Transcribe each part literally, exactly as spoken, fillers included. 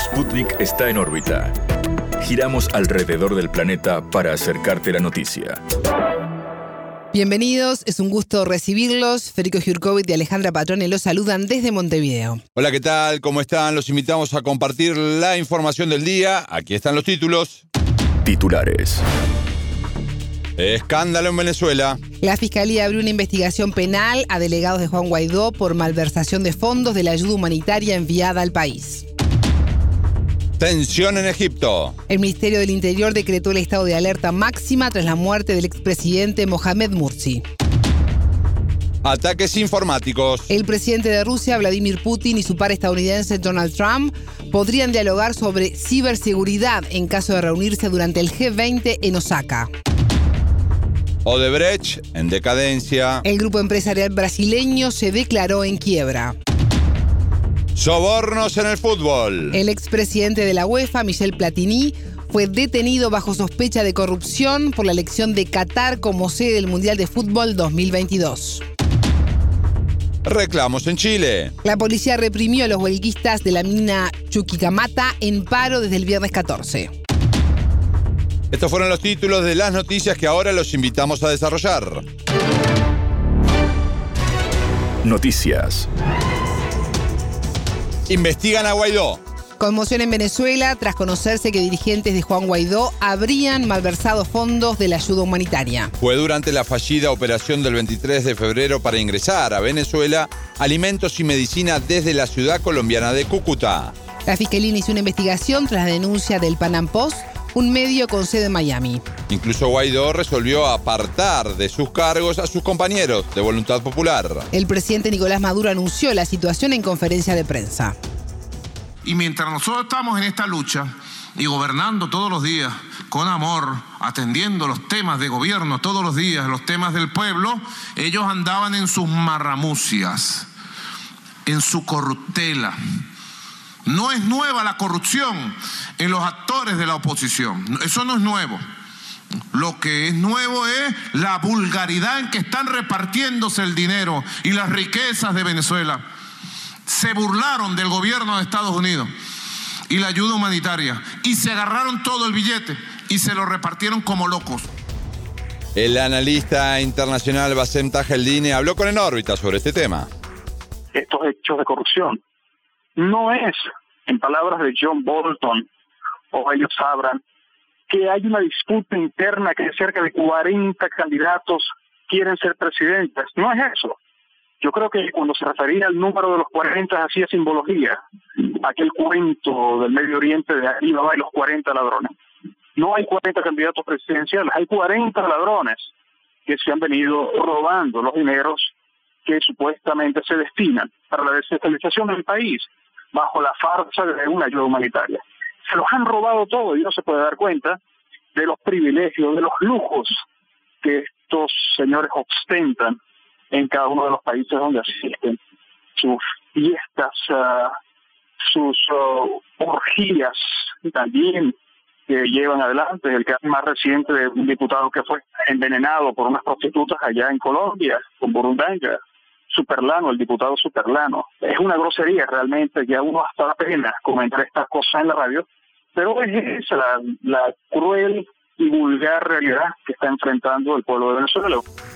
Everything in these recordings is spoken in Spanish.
Sputnik está en órbita. Giramos alrededor del planeta para acercarte la noticia. Bienvenidos, es un gusto recibirlos. Federico Jurkovic y Alejandra Patrone los saludan desde Montevideo. Hola, ¿qué tal? ¿Cómo están? Los invitamos a compartir la información del día. Aquí están los títulos. Titulares. Escándalo en Venezuela. La Fiscalía abrió una investigación penal a delegados de Juan Guaidó por malversación de fondos de la ayuda humanitaria enviada al país. Tensión en Egipto. El Ministerio del Interior decretó el estado de alerta máxima tras la muerte del expresidente Mohamed Morsi. Ataques informáticos. El presidente de Rusia, Vladimir Putin, y su par estadounidense Donald Trump podrían dialogar sobre ciberseguridad en caso de reunirse durante el G veinte en Osaka. Odebrecht en decadencia. El grupo empresarial brasileño se declaró en quiebra. Sobornos en el fútbol. El expresidente de la UEFA, Michel Platini, fue detenido bajo sospecha de corrupción por la elección de Qatar como sede del Mundial de Fútbol dos mil veintidós. Reclamos en Chile. La policía reprimió a los huelguistas de la mina Chuquicamata en paro desde el viernes catorce. Estos fueron los títulos de las noticias que ahora los invitamos a desarrollar. Noticias. Investigan a Guaidó. Conmoción en Venezuela tras conocerse que dirigentes de Juan Guaidó habrían malversado fondos de la ayuda humanitaria. Fue durante la fallida operación del veintitrés de febrero para ingresar a Venezuela alimentos y medicina desde la ciudad colombiana de Cúcuta. La Fiscalía inició una investigación tras la denuncia del Panam Post, un medio con sede en Miami. Incluso Guaidó resolvió apartar de sus cargos a sus compañeros de Voluntad Popular. El presidente Nicolás Maduro anunció la situación en conferencia de prensa. Y mientras nosotros estamos en esta lucha y gobernando todos los días con amor, atendiendo los temas de gobierno todos los días, los temas del pueblo, ellos andaban en sus marramucias, en su corruptela. No es nueva la corrupción en los actores de la oposición. Eso no es nuevo. Lo que es nuevo es la vulgaridad en que están repartiéndose el dinero y las riquezas de Venezuela. Se burlaron del gobierno de Estados Unidos y la ayuda humanitaria y se agarraron todo el billete y se lo repartieron como locos. El analista internacional Bassem Tajeldine habló con En órbita sobre este tema. Estos hechos de corrupción no es, en palabras de John Bolton, o ellos sabrán, que hay una disputa interna que cerca de cuarenta candidatos quieren ser presidentes. No es eso. Yo creo que cuando se refería al número de los cuarenta hacía simbología, aquel cuento del Medio Oriente de Alibaba y los cuarenta ladrones. No hay cuarenta candidatos presidenciales, hay cuarenta ladrones que se han venido robando los dineros que supuestamente se destinan para la desestabilización del país bajo la farsa de una ayuda humanitaria. Se los han robado todo y no se puede dar cuenta de los privilegios, de los lujos que estos señores ostentan en cada uno de los países donde asisten. Sus fiestas, uh, sus uh, orgías también que llevan adelante. El caso más reciente de un diputado que fue envenenado por unas prostitutas allá en Colombia, con Burundanga. Superlano, el diputado Superlano. Es una grosería realmente, que a uno hasta da pena comentar estas cosas en la radio, pero es esa la, la cruel y vulgar realidad que está enfrentando el pueblo de Venezuela.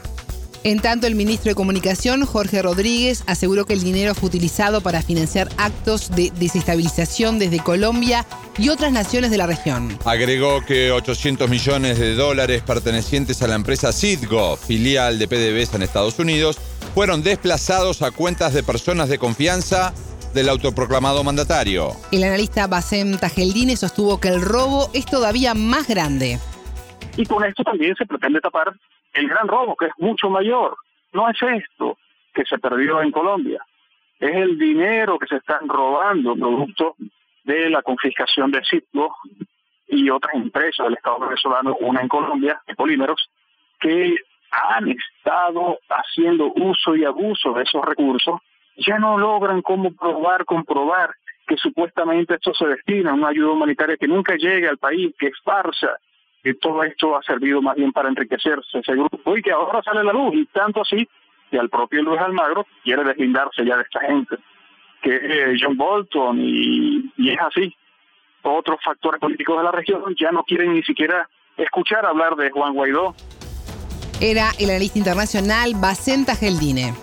En tanto, el ministro de Comunicación, Jorge Rodríguez, aseguró que el dinero fue utilizado para financiar actos de desestabilización desde Colombia y otras naciones de la región. Agregó que ochocientos millones de dólares pertenecientes a la empresa Citgo, filial de P D V S en Estados Unidos, fueron desplazados a cuentas de personas de confianza del autoproclamado mandatario. El analista Bassem Tajeldine sostuvo que el robo es todavía más grande. Y con esto también se pretende tapar el gran robo, que es mucho mayor. No es esto que se perdió en Colombia, es el dinero que se están robando producto de la confiscación de Citgo y otras empresas del Estado venezolano, una en Colombia, de polímeros, que han estado haciendo uso y abuso de esos recursos. Ya no logran cómo probar, comprobar que supuestamente esto se destina a una ayuda humanitaria que nunca llegue al país, que es farsa, que todo esto ha servido más bien para enriquecerse ese grupo y que ahora sale a la luz, y tanto así que al propio Luis Almagro quiere deslindarse ya de esta gente, que es John Bolton, y, y es así. otros factores políticos de la región ya no quieren ni siquiera escuchar hablar de Juan Guaidó. Era el analista internacional Bacen Tajeldine.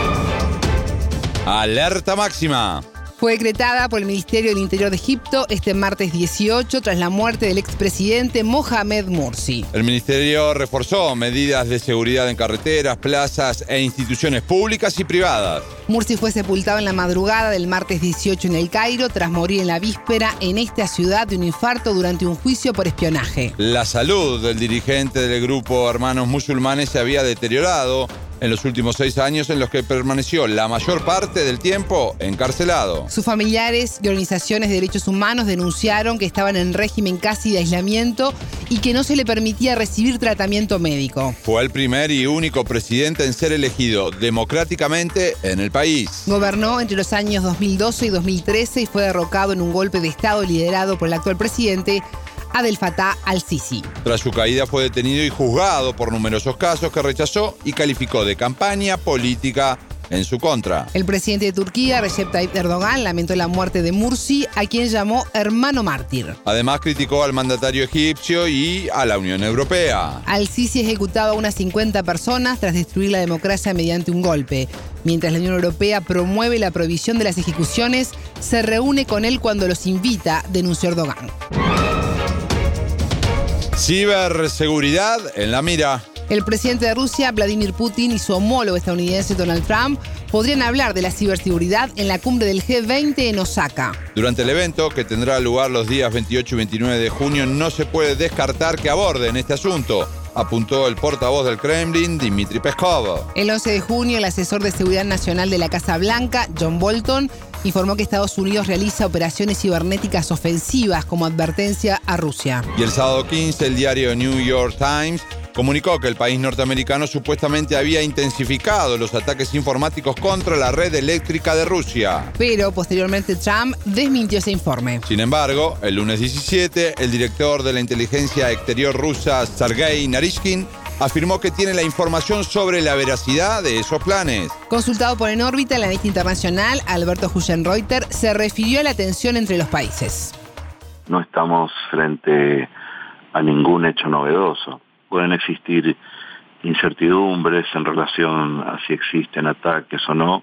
Alerta máxima. Fue decretada por el Ministerio del Interior de Egipto este martes dieciocho tras la muerte del expresidente Mohamed Morsi. El ministerio reforzó medidas de seguridad en carreteras, plazas e instituciones públicas y privadas. Morsi fue sepultado en la madrugada del martes dieciocho en El Cairo tras morir en la víspera en esta ciudad de un infarto durante un juicio por espionaje. La salud del dirigente del grupo Hermanos Musulmanes se había deteriorado en los últimos seis años en los que permaneció la mayor parte del tiempo encarcelado. Sus familiares y organizaciones de derechos humanos denunciaron que estaban en régimen casi de aislamiento y que no se le permitía recibir tratamiento médico. Fue el primer y único presidente en ser elegido democráticamente en el país. Gobernó entre los años dos mil doce y dos mil trece y fue derrocado en un golpe de Estado liderado por el actual presidente Abdel Fattah al-Sisi. Tras su caída fue detenido y juzgado por numerosos casos que rechazó y calificó de campaña política en su contra. El presidente de Turquía, Recep Tayyip Erdogan, lamentó la muerte de Morsi, a quien llamó hermano mártir. Además criticó al mandatario egipcio y a la Unión Europea. Al-Sisi ha ejecutado a unas cincuenta personas tras destruir la democracia mediante un golpe. Mientras la Unión Europea promueve la prohibición de las ejecuciones, se reúne con él cuando los invita, denunció Erdogan. Ciberseguridad en la mira. El presidente de Rusia, Vladimir Putin, y su homólogo estadounidense Donald Trump podrían hablar de la ciberseguridad en la cumbre del G veinte en Osaka. Durante el evento, que tendrá lugar los días veintiocho y veintinueve de junio, no se puede descartar que aborden este asunto, apuntó el portavoz del Kremlin, Dmitry Peskov. El once de junio, el asesor de Seguridad Nacional de la Casa Blanca, John Bolton, informó que Estados Unidos realiza operaciones cibernéticas ofensivas como advertencia a Rusia. Y el sábado quince, el diario New York Times comunicó que el país norteamericano supuestamente había intensificado los ataques informáticos contra la red eléctrica de Rusia. Pero posteriormente Trump desmintió ese informe. Sin embargo, el lunes diecisiete, el director de la inteligencia exterior rusa, Sergei Narishkin, afirmó que tiene la información sobre la veracidad de esos planes. Consultado por En órbita, el analista internacional Alberto Hugenreuter se refirió a la tensión entre los países. No estamos frente a ningún hecho novedoso. Pueden existir incertidumbres en relación a si existen ataques o no,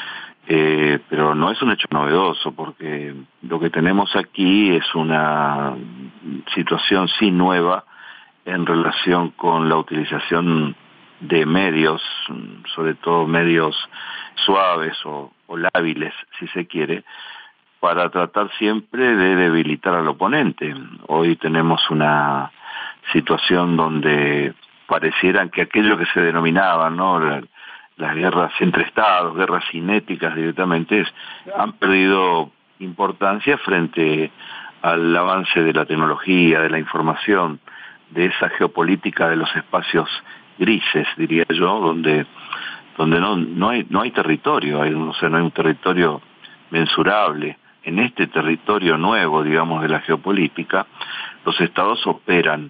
eh, pero no es un hecho novedoso porque lo que tenemos aquí es una situación sí nueva en relación con la utilización de medios, sobre todo medios suaves o, o lábiles, si se quiere, para tratar siempre de debilitar al oponente. Hoy tenemos una situación donde parecieran que aquello que se denominaban, ¿no?, las guerras entre estados, guerras cinéticas directamente, han perdido importancia frente al avance de la tecnología, de la información, de esa geopolítica de los espacios grises, diría yo, donde donde no no hay no hay territorio, hay, o sea, no hay un territorio mensurable. En este territorio nuevo, digamos, de la geopolítica, los estados operan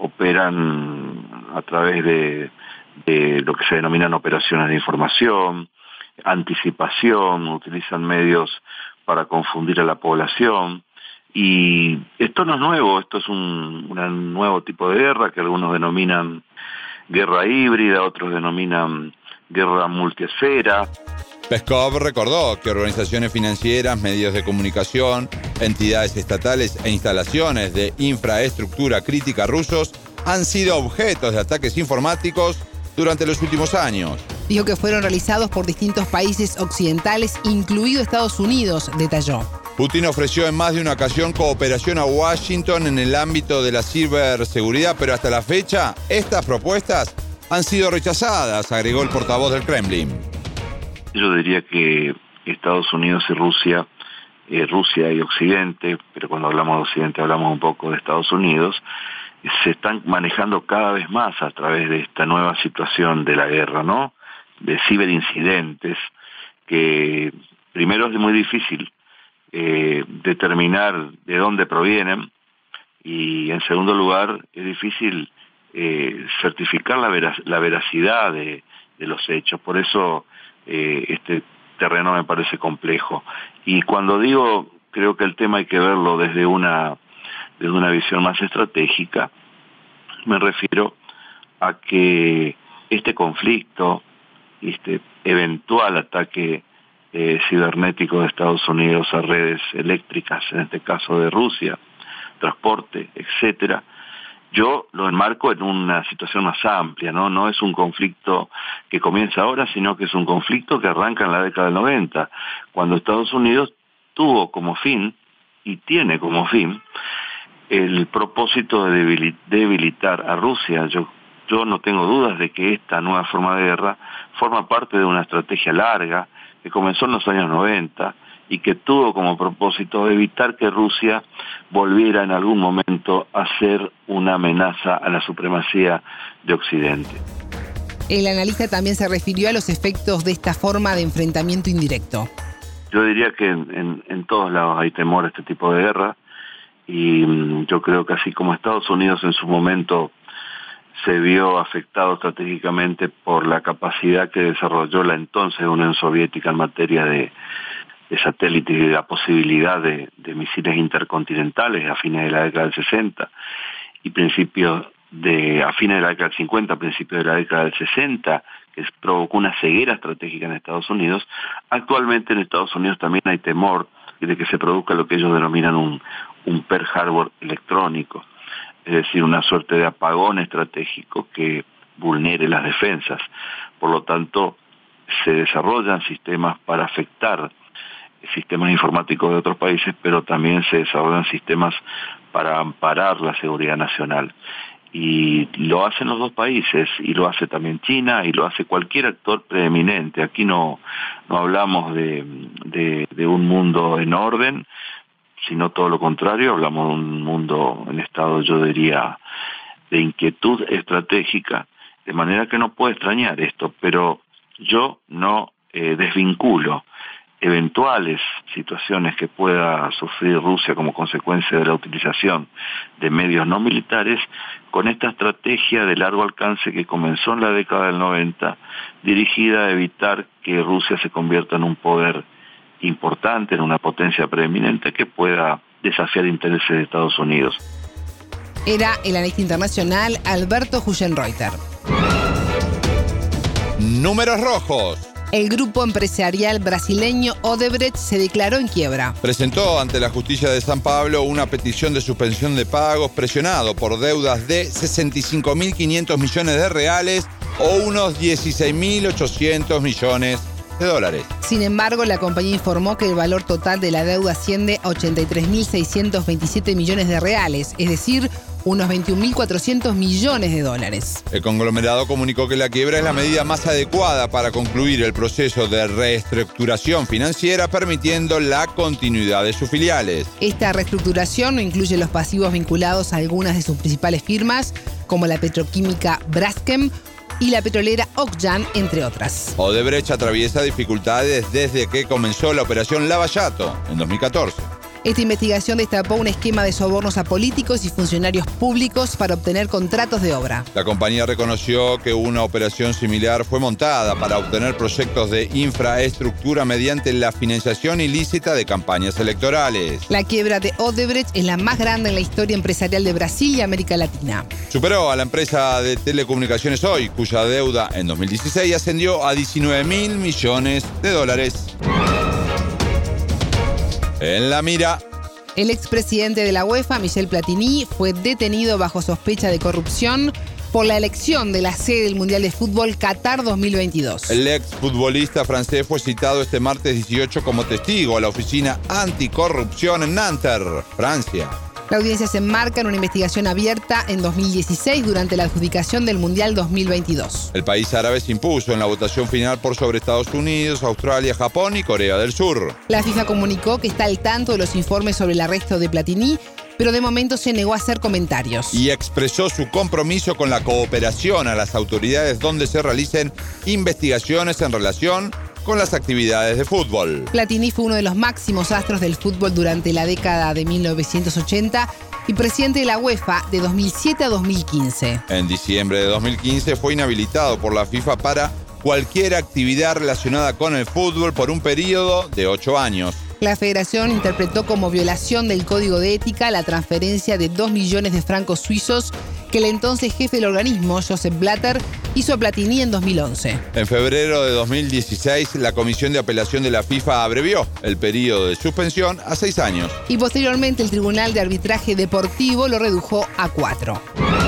operan a través de, de lo que se denominan operaciones de información, anticipación, utilizan medios para confundir a la población. Y esto no es nuevo, esto es un, un nuevo tipo de guerra que algunos denominan guerra híbrida, otros denominan guerra multiesfera. Peskov recordó que organizaciones financieras, medios de comunicación, entidades estatales e instalaciones de infraestructura crítica rusos han sido objetos de ataques informáticos durante los últimos años. Dijo que fueron realizados por distintos países occidentales, incluido Estados Unidos, detalló. Putin ofreció en más de una ocasión cooperación a Washington en el ámbito de la ciberseguridad, pero hasta la fecha estas propuestas han sido rechazadas, agregó el portavoz del Kremlin. Yo diría que Estados Unidos y Rusia, eh, Rusia y Occidente, pero cuando hablamos de Occidente hablamos un poco de Estados Unidos, se están manejando cada vez más a través de esta nueva situación de la guerra, ¿no?, de ciberincidentes, que primero es muy difícil eh, determinar de dónde provienen, y en segundo lugar es difícil eh, certificar la, vera- la veracidad de, de los hechos. Por eso Eh, este terreno me parece complejo. Y cuando digo creo que el tema hay que verlo desde una, desde una visión más estratégica. Me refiero a que este conflicto, este eventual ataque eh, cibernético de Estados Unidos a redes eléctricas, en este caso de Rusia, transporte, etcétera, yo lo enmarco en una situación más amplia, ¿no? No es un conflicto que comienza ahora, sino que es un conflicto que arranca en la década del noventa, cuando Estados Unidos tuvo como fin, y tiene como fin, el propósito de debilitar a Rusia. Yo, yo no tengo dudas de que esta nueva forma de guerra forma parte de una estrategia larga que comenzó en los años noventa y que tuvo como propósito evitar que Rusia volviera en algún momento a ser una amenaza a la supremacía de Occidente. El analista también se refirió a los efectos de esta forma de enfrentamiento indirecto. Yo diría que en, en, en todos lados hay temor a este tipo de guerra, y yo creo que así como Estados Unidos en su momento se vio afectado estratégicamente por la capacidad que desarrolló la entonces Unión Soviética en materia de, de satélites y de la posibilidad de, de misiles intercontinentales a fines de la década del sesenta y principios de, a fines de la década del cincuenta, principios de la década del sesenta, que provocó una ceguera estratégica en Estados Unidos. Actualmente en Estados Unidos también hay temor de que se produzca lo que ellos denominan un, un Pearl Harbor electrónico, es decir, una suerte de apagón estratégico que vulnere las defensas. Por lo tanto, se desarrollan sistemas para afectar sistemas informáticos de otros países, pero también se desarrollan sistemas para amparar la seguridad nacional. Y lo hacen los dos países, y lo hace también China, y lo hace cualquier actor preeminente. Aquí no, no hablamos de, de, de un mundo en orden, sino todo lo contrario, hablamos de un mundo en estado, yo diría, de inquietud estratégica, de manera que no puedo extrañar esto, pero yo no eh, desvinculo eventuales situaciones que pueda sufrir Rusia como consecuencia de la utilización de medios no militares con esta estrategia de largo alcance que comenzó en la década del noventa, dirigida a evitar que Rusia se convierta en un poder importante, en una potencia preeminente que pueda desafiar intereses de Estados Unidos. Era el analista internacional Alberto Hugenreuter. Números rojos. El grupo empresarial brasileño Odebrecht se declaró en quiebra. Presentó ante la justicia de San Pablo una petición de suspensión de pagos presionado por deudas de sesenta y cinco mil quinientos millones de reales o unos dieciséis mil ochocientos millones de dólares. Sin embargo, la compañía informó que el valor total de la deuda asciende a ochenta y tres mil seiscientos veintisiete millones de reales, es decir, unos veintiún mil cuatrocientos millones de dólares. El conglomerado comunicó que la quiebra es la medida más adecuada para concluir el proceso de reestructuración financiera, permitiendo la continuidad de sus filiales. Esta reestructuración no incluye los pasivos vinculados a algunas de sus principales firmas, como la petroquímica Braskem y la petrolera Okyan, entre otras. Odebrecht atraviesa dificultades desde que comenzó la operación Lavallato en dos mil catorce. Esta investigación destapó un esquema de sobornos a políticos y funcionarios públicos para obtener contratos de obra. La compañía reconoció que una operación similar fue montada para obtener proyectos de infraestructura mediante la financiación ilícita de campañas electorales. La quiebra de Odebrecht es la más grande en la historia empresarial de Brasil y América Latina. Superó a la empresa de telecomunicaciones Oi, cuya deuda en dos mil dieciséis ascendió a diecinueve mil millones de dólares. En la mira. El expresidente de la UEFA, Michel Platini, fue detenido bajo sospecha de corrupción por la elección de la sede del Mundial de Fútbol Qatar dos mil veintidós. El exfutbolista francés fue citado este martes dieciocho como testigo a la oficina anticorrupción en Nanterre, Francia. La audiencia se enmarca en una investigación abierta en dos mil dieciséis durante la adjudicación del Mundial dos mil veintidós. El país árabe se impuso en la votación final por sobre Estados Unidos, Australia, Japón y Corea del Sur. La FIFA comunicó que está al tanto de los informes sobre el arresto de Platini, pero de momento se negó a hacer comentarios. Y expresó su compromiso con la cooperación a las autoridades donde se realicen investigaciones en relación con las actividades de fútbol. Platini fue uno de los máximos astros del fútbol durante la década de mil novecientos ochenta y presidente de la UEFA de dos mil siete a dos mil quince. En diciembre de dos mil quince fue inhabilitado por la FIFA para cualquier actividad relacionada con el fútbol por un periodo de ocho años. La federación interpretó como violación del código de ética la transferencia de dos millones de francos suizos que el entonces jefe del organismo, Joseph Blatter, hizo a Platini en dos mil once. En febrero de dos mil dieciséis, la Comisión de Apelación de la FIFA abrevió el periodo de suspensión a seis años. Y posteriormente el Tribunal de Arbitraje Deportivo lo redujo a cuatro.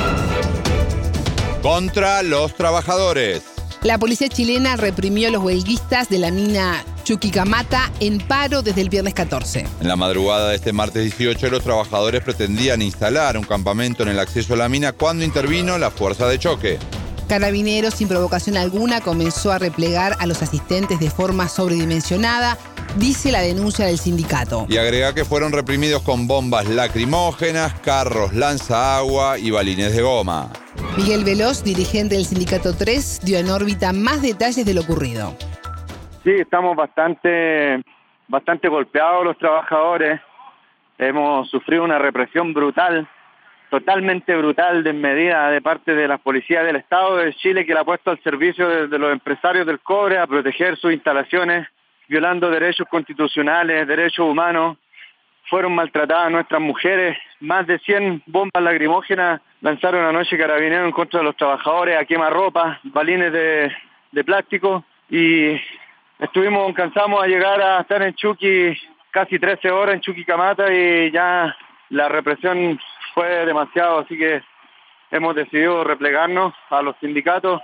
Contra los trabajadores. La policía chilena reprimió a los huelguistas de la mina Chuquicamata en paro desde el viernes catorce. En la madrugada de este martes dieciocho, los trabajadores pretendían instalar un campamento en el acceso a la mina cuando intervino la fuerza de choque. Carabineros, sin provocación alguna, comenzó a replegar a los asistentes de forma sobredimensionada, dice la denuncia del sindicato. Y agrega que fueron reprimidos con bombas lacrimógenas, carros lanzaagua y balines de goma. Miguel Veloz, dirigente del Sindicato tres, dio en órbita más detalles de lo ocurrido. Sí, estamos bastante, bastante golpeados los trabajadores. Hemos sufrido una represión brutal, totalmente brutal, desmedida de parte de la policía del Estado de Chile, que la ha puesto al servicio de, de los empresarios del cobre a proteger sus instalaciones, violando derechos constitucionales, derechos humanos. Fueron maltratadas nuestras mujeres. Más de cien bombas lacrimógenas lanzaron anoche carabineros en contra de los trabajadores, a quemarropa, balines de, de plástico. Y estuvimos, cansamos a llegar a estar en Chuqui casi trece horas en Chuquicamata y ya la represión fue demasiado, así que hemos decidido replegarnos a los sindicatos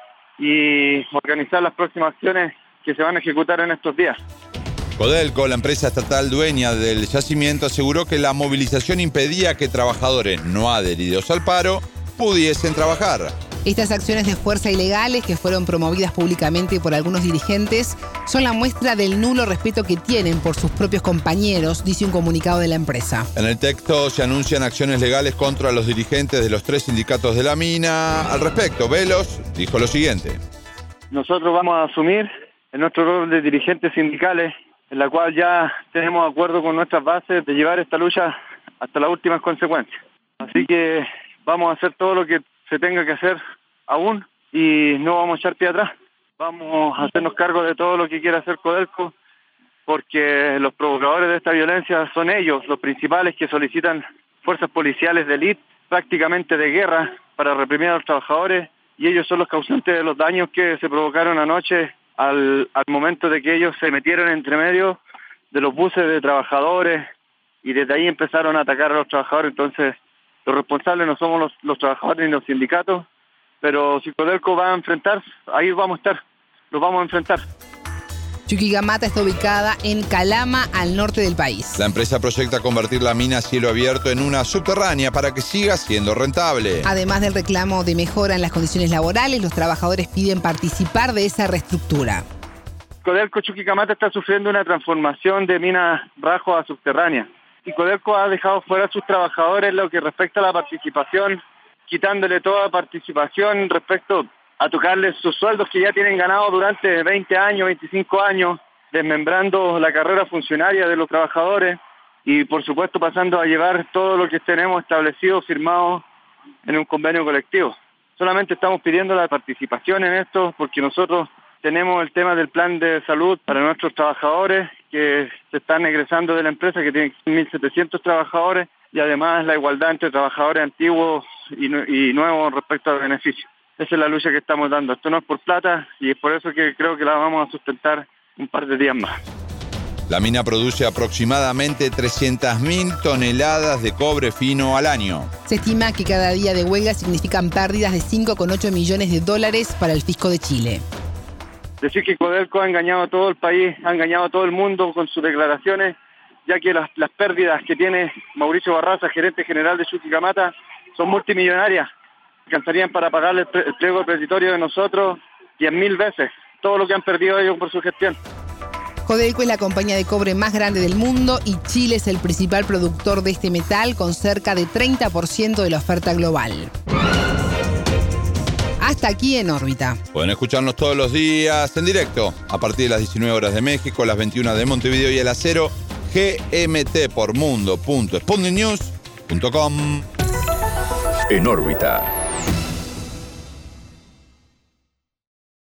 y organizar las próximas acciones que se van a ejecutar en estos días. Codelco, la empresa estatal dueña del yacimiento, aseguró que la movilización impedía que trabajadores no adheridos al paro pudiesen trabajar. Estas acciones de fuerza ilegales, que fueron promovidas públicamente por algunos dirigentes, son la muestra del nulo respeto que tienen por sus propios compañeros, dice un comunicado de la empresa. En el texto se anuncian acciones legales contra los dirigentes de los tres sindicatos de la mina. Al respecto, Veloz dijo lo siguiente. Nosotros vamos a asumir en nuestro rol de dirigentes sindicales, en la cual ya tenemos acuerdo con nuestras bases de llevar esta lucha hasta las últimas consecuencias. Así que vamos a hacer todo lo que se tenga que hacer aún y no vamos a echar pie atrás. Vamos a hacernos cargo de todo lo que quiera hacer Codelco, porque los provocadores de esta violencia son ellos, los principales, que solicitan fuerzas policiales de élite, prácticamente de guerra, para reprimir a los trabajadores, y ellos son los causantes de los daños que se provocaron anoche al, al momento de que ellos se metieron entre medio de los buses de trabajadores y desde ahí empezaron a atacar a los trabajadores. Entonces, los responsables no somos los, los trabajadores ni los sindicatos, pero si Codelco va a enfrentar, ahí vamos a estar, los vamos a enfrentar. Chuquicamata está ubicada en Calama, al norte del país. La empresa proyecta convertir la mina a cielo abierto en una subterránea para que siga siendo rentable. Además del reclamo de mejora en las condiciones laborales, los trabajadores piden participar de esa reestructura. Codelco Chuquicamata está sufriendo una transformación de mina bajo a subterránea. Y Codelco ha dejado fuera a sus trabajadores lo que respecta a la participación, quitándole toda participación respecto a tocarles sus sueldos que ya tienen ganado durante veinte años, veinticinco años, desmembrando la carrera funcionaria de los trabajadores y, por supuesto, pasando a llevar todo lo que tenemos establecido, firmado en un convenio colectivo. Solamente estamos pidiendo la participación en esto porque nosotros tenemos el tema del plan de salud para nuestros trabajadores que se están egresando de la empresa, que tiene mil setecientos trabajadores, y además la igualdad entre trabajadores antiguos y, y nuevos respecto al beneficio. Esa es la lucha que estamos dando. Esto no es por plata y es por eso que creo que la vamos a sustentar un par de días más. La mina produce aproximadamente trescientas mil toneladas de cobre fino al año. Se estima que cada día de huelga significan pérdidas de cinco coma ocho millones de dólares para el fisco de Chile. Decir que Codelco ha engañado a todo el país, ha engañado a todo el mundo con sus declaraciones, ya que las, las pérdidas que tiene Mauricio Barraza, gerente general de Chuquicamata, son multimillonarias. Alcanzarían para pagarle el, pre, el pliego petitorio de nosotros diez mil veces, todo lo que han perdido ellos por su gestión. Codelco es la compañía de cobre más grande del mundo y Chile es el principal productor de este metal con cerca de treinta por ciento de la oferta global. Hasta aquí En órbita. Pueden escucharnos todos los días en directo a partir de las diecinueve horas de México, las veintiuna de Montevideo y a las cero G M T por mundo punto sputnik news punto com. En órbita.